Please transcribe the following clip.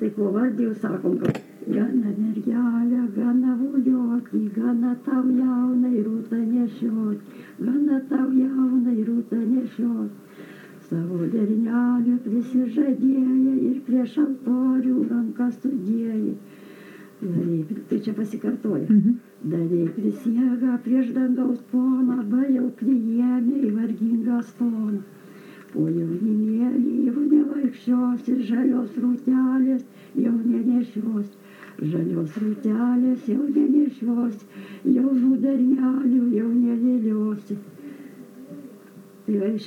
tai ko vardėjau, sakom, kad gana mergelė, gana vujoti, gana tau jaunai rūta nešiot, gana tau jaunai rūta nešiot. Savo dernelių prisižadėjai ir prieš altorių rankas sudėjai. Tai čia pasikartoja. Darei prisiegą prieš dangaus poną, jau priėmė į vargingą stoną. O jaunimėlį jau nevaikščios ir žalios rūtelės jau nenešios. Žalios rūtelės jau nenešios, jaunų dernelių jau nevėliosi. Tai